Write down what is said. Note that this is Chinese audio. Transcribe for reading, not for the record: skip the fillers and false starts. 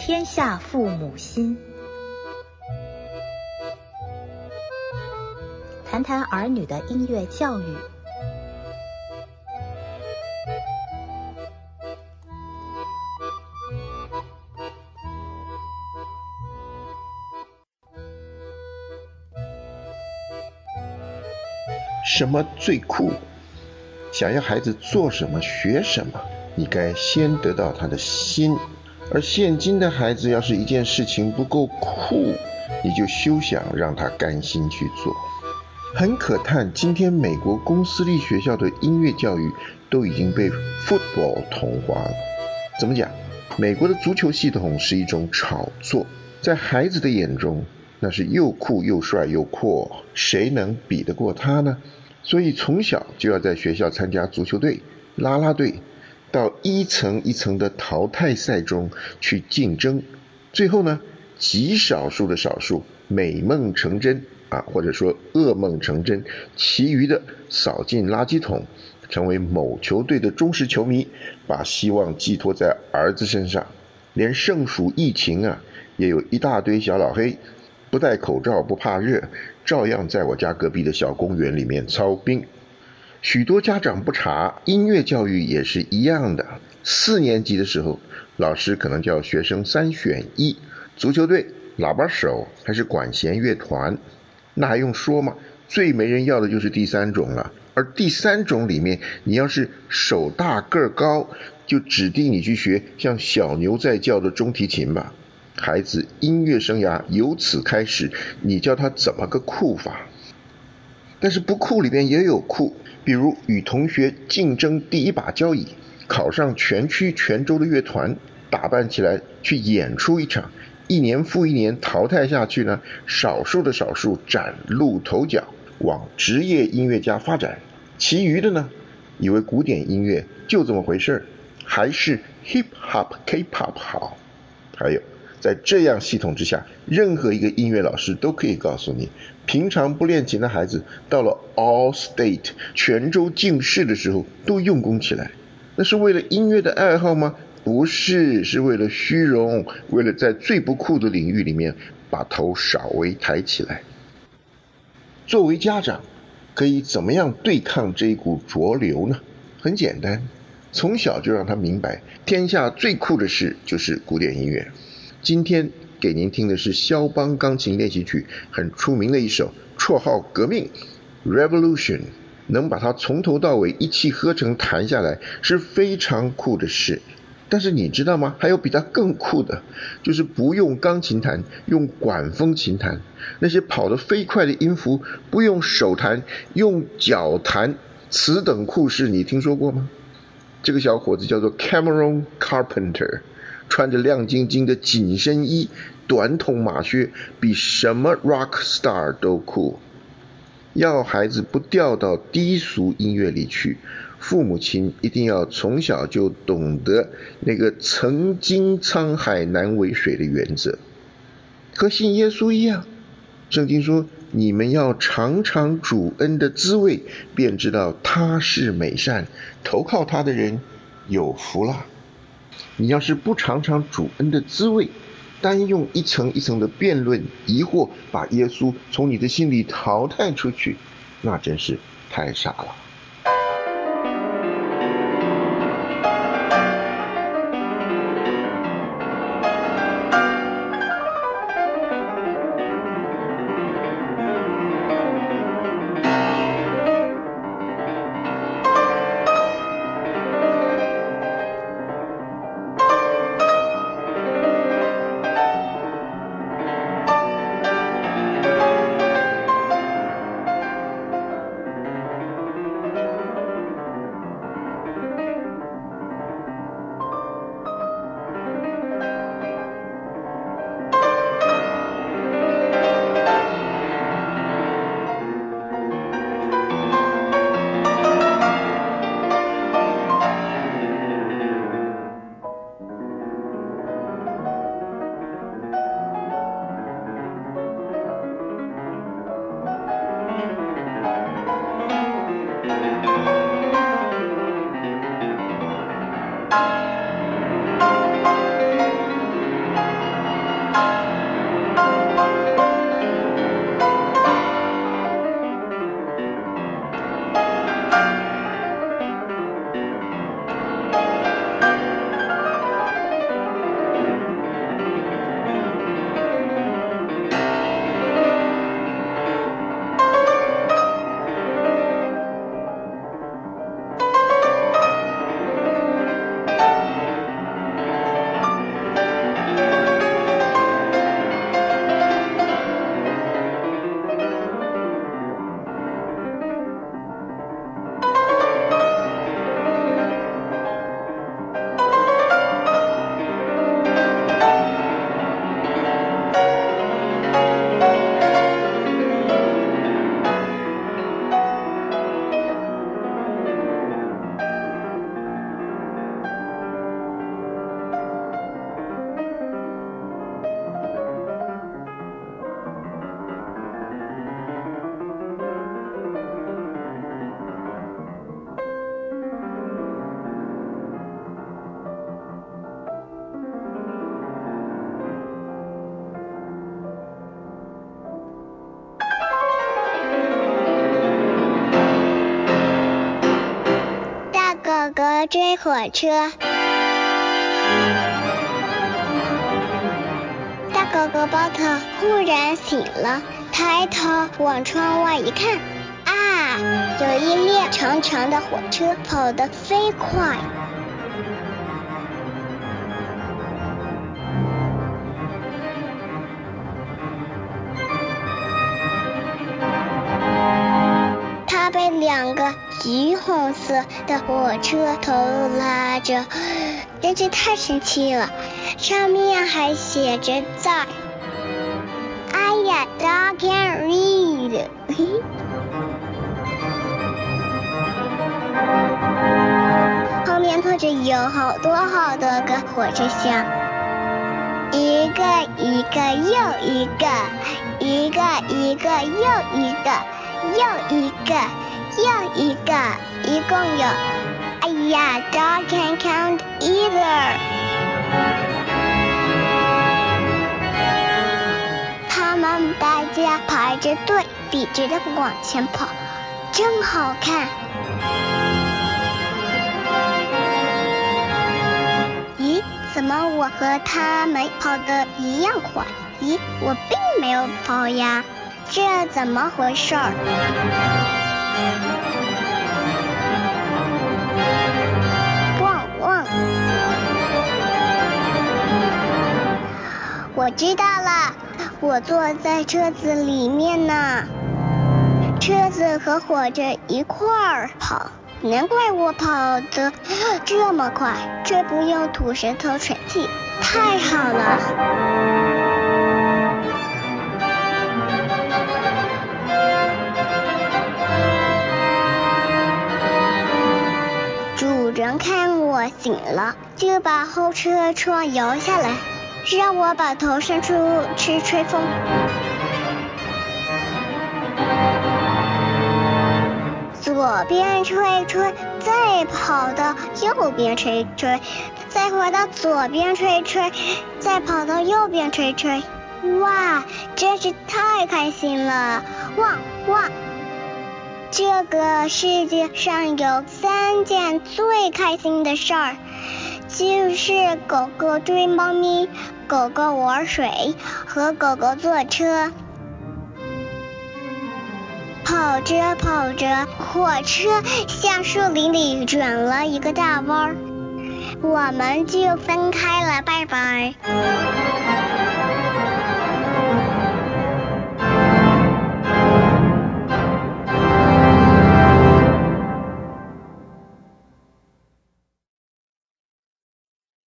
天下父母心。谈谈儿女的音乐教育。 什么最酷？想要孩子做什么学什么，你该先得到他的心。而现今的孩子要是一件事情不够酷，你就休想让他甘心去做。很可叹，今天美国公私立学校的音乐教育都已经被 football 同化了。怎么讲？美国的足球系统是一种炒作，在孩子的眼中那是又酷又帅又阔，谁能比得过他呢？所以从小就要在学校参加足球队、啦啦队，到一层一层的淘汰赛中去竞争，最后呢，极少数的少数美梦成真或者说噩梦成真，其余的扫进垃圾桶，成为某球队的忠实球迷，把希望寄托在儿子身上。连盛暑疫情也有一大堆小老黑不戴口罩不怕热，照样在我家隔壁的小公园里面操兵。许多家长不查，音乐教育也是一样的。4年级的时候，老师可能叫学生3选1，足球队、喇叭手还是管弦乐团。那还用说吗？最没人要的就是第3种了。而第3种里面，你要是手大个儿高，就指定你去学像小牛在叫的中提琴吧。孩子音乐生涯由此开始，你叫他怎么个酷法？但是不酷里边也有酷，比如与同学竞争第一把交椅，考上全区全州的乐团，打扮起来去演出一场，1年复1年淘汰下去呢，少数的少数崭露头角，往职业音乐家发展，其余的呢，以为古典音乐就这么回事，还是 hip hop K-pop 好。还有在这样系统之下，任何一个音乐老师都可以告诉你，平常不练琴的孩子到了 All State 全州竞试的时候都用功起来，那是为了音乐的爱好吗？不是，是为了虚荣，为了在最不酷的领域里面把头稍微抬起来。作为家长，可以怎么样对抗这一股浊流呢？很简单，从小就让他明白，天下最酷的事就是古典音乐。今天给您听的是肖邦钢琴练习曲，很出名的一首，绰号革命 Revolution， 能把它从头到尾一气呵成弹下来是非常酷的事。但是你知道吗？还有比它更酷的，就是不用钢琴弹，用管风琴弹。那些跑得飞快的音符不用手弹，用脚弹，此等酷事你听说过吗？这个小伙子叫做 Cameron Carpenter， 穿着亮晶晶的紧身衣，短筒马靴，比什么 rock star 都酷。要孩子不掉到低俗音乐里去，父母亲一定要从小就懂得那个曾经沧海难为水的原则。和信耶稣一样，圣经说，你们要尝尝主恩的滋味，便知道他是美善，投靠他的人有福了。你要是不尝尝主恩的滋味，单用一层一层的辩论疑惑，把耶稣从你的心里淘汰出去，那真是太傻了。 哥追火车。大狗狗宝特忽然醒了，抬头往窗外一看，有一列长长的火车跑得飞快。它被2个橘红色的火车头拉着，真是太神奇了。上面还写着字儿。哎呀 ，Dog can read 。后面拖着有好多个火车厢，一个一个又一个，一个一个又一个，又一个又一个，一共有，哎呀 ，Dog can't count either。他们大家排着队，笔直的往前跑，真好看。咦，怎么我和他们跑得一样快？咦，我并没有跑呀，这怎么回事儿？汪汪！我知道了，我坐在车子里面呢。车子和火车一块儿跑，难怪我跑得这么快，这不用吐舌头喘气，太好了。主人看我醒了，就把后车窗摇下来，让我把头伸出去吹风。左边吹吹，再跑到右边吹吹，再回到左边吹吹，再跑到右边吹吹。哇，真是太开心了！汪汪！这个世界上有3件最开心的事儿，就是狗狗追猫咪，狗狗玩水和狗狗坐车。跑着跑着，火车向树林里转了一个大弯，我们就分开了，拜拜。